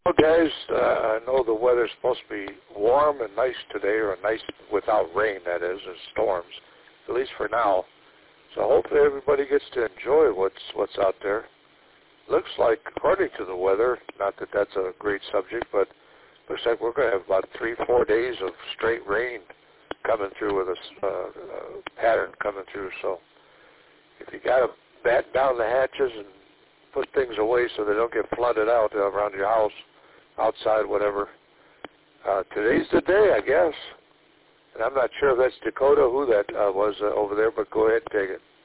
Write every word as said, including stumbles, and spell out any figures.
Well, guys, uh, I know the weather's supposed to be warm and nice today, or nice without rain, that is, and storms, at least for now. So hopefully everybody gets to enjoy what's what's out there. Looks like, according to the weather, not that that's a great subject, but looks like we're going to have about three, four days of straight rain coming through with a uh, uh, pattern coming through. So if you got to batten down the hatches and put things away so they don't get flooded out uh, around your house, outside, whatever. Uh, today's the day, I guess. And I'm not sure if that's Dakota, who that uh, was uh, over there, but go ahead and take it.